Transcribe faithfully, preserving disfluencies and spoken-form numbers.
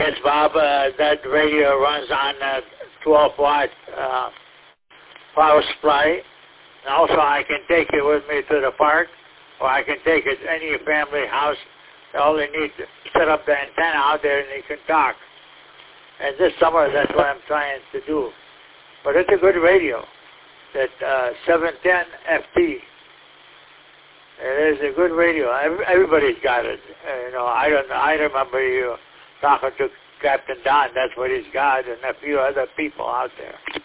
Yes, Bob. Uh, that radio runs on a twelve watt uh, power supply. And also, I can take it with me to the park, or I can take it to any family house. All they need to set up the antenna out there, and they can talk. And this summer, that's what I'm trying to do. But it's a good radio. That uh, seven ten F T. It is a good radio. Everybody's got it. Uh, you know, I don't know. I remember you talking to Captain Don. That's what he's got, and a few other people out there.